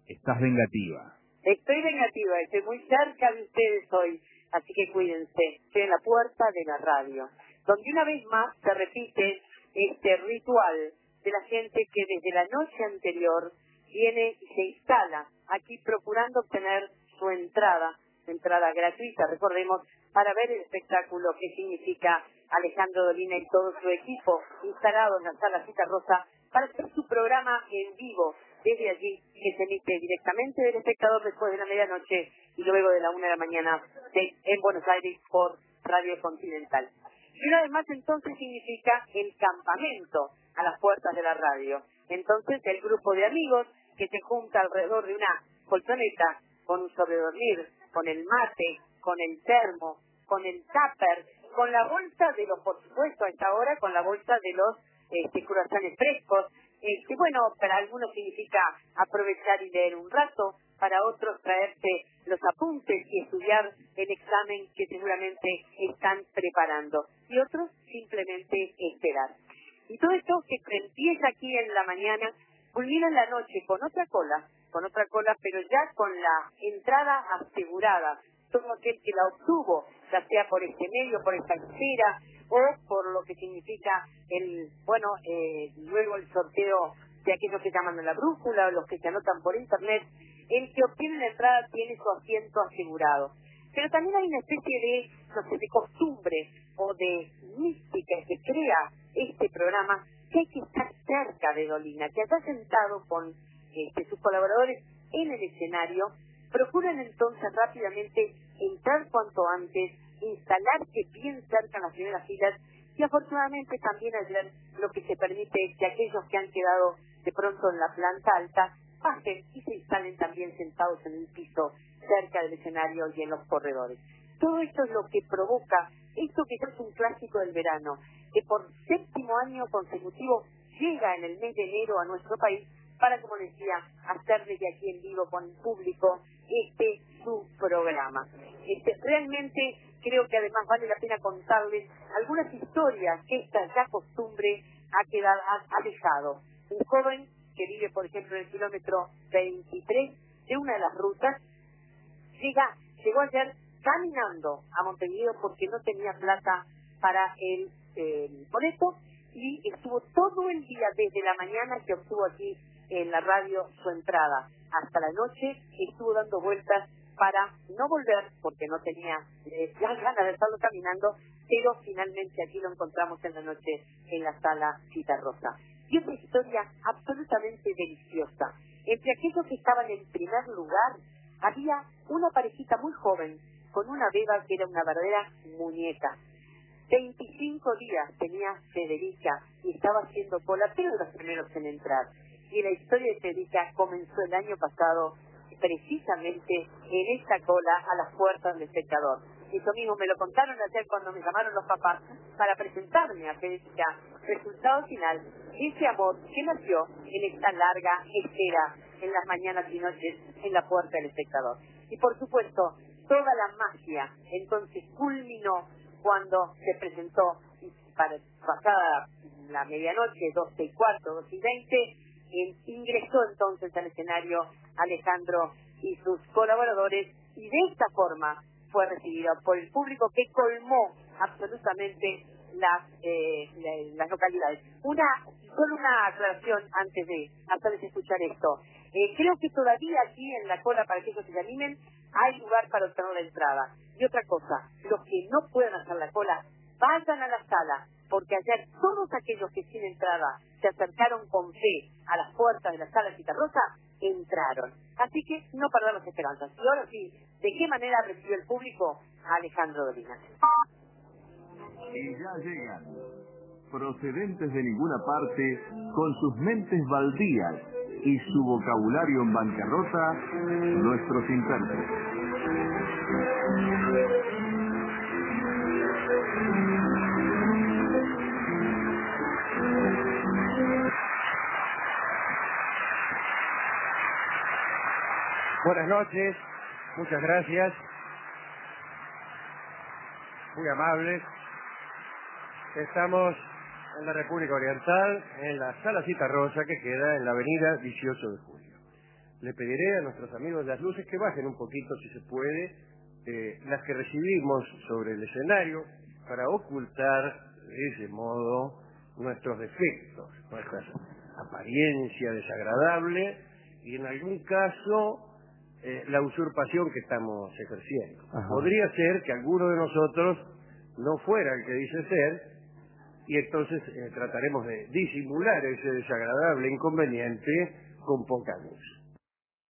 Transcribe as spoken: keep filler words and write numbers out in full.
Estás vengativa. Estoy vengativa, estoy muy cerca de ustedes hoy, así que cuídense. Estoy en la puerta de la radio, donde una vez más se repite este ritual de la gente que desde la noche anterior viene y se instala aquí procurando obtener su entrada, entrada gratuita, recordemos, para ver el espectáculo que significa Alejandro Dolina y todo su equipo instalado en la Sala Citarrosa para hacer su programa en vivo desde allí, que se emite directamente del espectador después de la medianoche y luego de la una de la mañana de, en Buenos Aires por Radio Continental. Y una vez más entonces significa el campamento a las puertas de la radio. Entonces el grupo de amigos que se junta alrededor de una colchoneta con un sobredormir, con el mate, con el termo, con el tupper, con la bolsa de los, por supuesto a esta hora, con la bolsa de los este, croissants frescos. Este, bueno, para algunos significa aprovechar y leer un rato, para otros traerse los apuntes y estudiar el examen que seguramente están preparando, y otros simplemente esperar. Y todo esto que empieza aquí en la mañana, culmina en la noche con otra cola, con otra cola, pero ya con la entrada asegurada. Todo aquel que la obtuvo, ya sea por este medio, por esta esfera, o por lo que significa el, bueno, eh, luego el sorteo de aquellos que llaman a la brújula, o los que se anotan por internet. El que obtiene la entrada tiene su asiento asegurado. Pero también hay una especie de, no sé, de costumbre o de mística que crea este programa, que hay que estar cerca de Dolina, que allá sentado con este, sus colaboradores en el escenario, procuran entonces rápidamente entrar cuanto antes, instalarse bien cerca en las primeras filas, y afortunadamente también ayer lo que se permite es que aquellos que han quedado de pronto en la planta alta pasen y se instalen también sentados en el piso cerca del escenario y en los corredores. Todo esto es lo que provoca esto que es un clásico del verano, que por séptimo año consecutivo llega en el mes de enero a nuestro país para, como decía, hacer desde aquí en vivo con el público este su programa. Este, realmente creo que además vale la pena contarles algunas historias que esta ya costumbre ha quedado, ha, ha dejado. Un joven que vive, por ejemplo, en el kilómetro veintitrés de una de las rutas, llega, llegó ayer caminando a Montevideo porque no tenía plata para el eh, boleto, y estuvo todo el día desde la mañana que obtuvo aquí en la radio su entrada hasta la noche, estuvo dando vueltas para no volver porque no tenía eh, las ganas de estarlo caminando, pero finalmente aquí lo encontramos en la noche en la Sala Citarrosa. Y otra historia absolutamente deliciosa. Entre aquellos que estaban en primer lugar había una parejita muy joven con una beba que era una verdadera muñeca. veinticinco días tenía Federica y estaba haciendo cola, pero de los primeros en entrar. Y la historia de Federica comenzó el año pasado precisamente en esta cola a las puertas del espectador. Eso mismo me lo contaron ayer cuando me llamaron los papás para presentarme a Federica. Resultado final, ese amor que nació en esta larga espera en las mañanas y noches en la puerta del espectador. Y por supuesto, toda la magia entonces culminó cuando se presentó para pasada la medianoche, doce y cuarto, doce y veinte, eh, ingresó entonces al escenario Alejandro y sus colaboradores, y de esta forma fue recibido por el público que colmó absolutamente las, eh, las localidades. Una, solo una aclaración antes de hacerles escuchar esto. Eh, creo que todavía aquí en la cola, para que ellos se animen, hay lugar para obtener la entrada. Y otra cosa, los que no puedan hacer la cola, vayan a la sala, porque ayer todos aquellos que sin entrada se acercaron con fe a las puertas de la Sala Citarrosa, entraron. Así que no perdamos esperanzas. Y ahora sí, ¿de qué manera recibió el público a Alejandro Dolina? Y ya llegan, procedentes de ninguna parte, con sus mentes baldías y su vocabulario en bancarrota, nuestros intérpretes. Buenas noches, muchas gracias, muy amables. Estamos en la República Oriental, en la Sala Citarrosa, que queda en la avenida dieciocho de julio. le pediré a nuestros amigos de las luces que bajen un poquito, si se puede, eh, las que recibimos sobre el escenario para ocultar de ese modo nuestros defectos, nuestra apariencia desagradable y en algún caso eh, la usurpación que estamos ejerciendo. Ajá. Podría ser que alguno de nosotros no fuera el que dice ser y entonces eh, trataremos de disimular ese desagradable inconveniente con poca luz.